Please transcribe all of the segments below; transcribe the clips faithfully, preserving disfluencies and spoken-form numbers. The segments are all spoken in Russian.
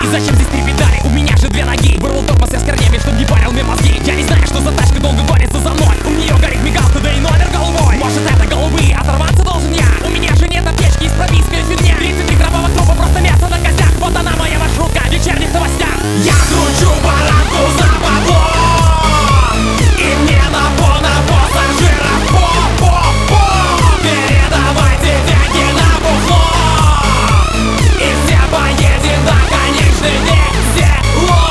Зачем здесь три педали? У меня же две ноги. Вырвал тормоз я с корнями, чтоб не парил мне мозги. Я не знаю, что за тачка долго гонится за мной. У нее горит мигалка, да и номер голубой. Может это голубые, оторваться должен я. У меня же нет аптечки, из пропиской фигня. тридцать три граммовых трупа, просто мясо на костях. Вот она моя маршрутка в вечерних новостях. Я кручу баранку за бабло, и мне на пона пассажиров по-по-по. Передавайте деньги на бухло, и все поедем до конечной весело.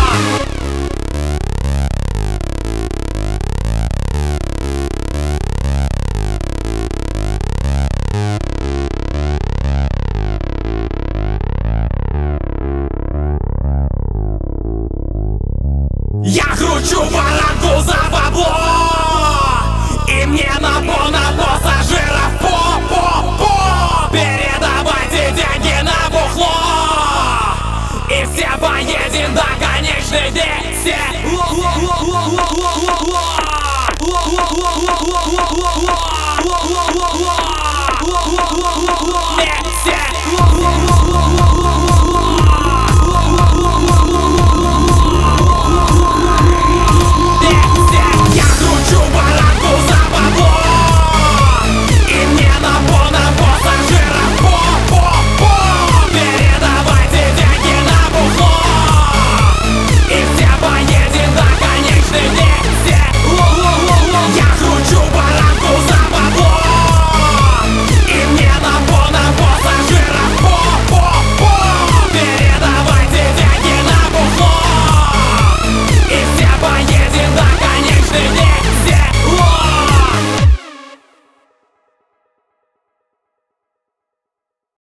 Я кручу баранку за бабло, и мне на пона пассажиров по-по-по. Передавайте деньги на бухло, и все поедем до конечной весело.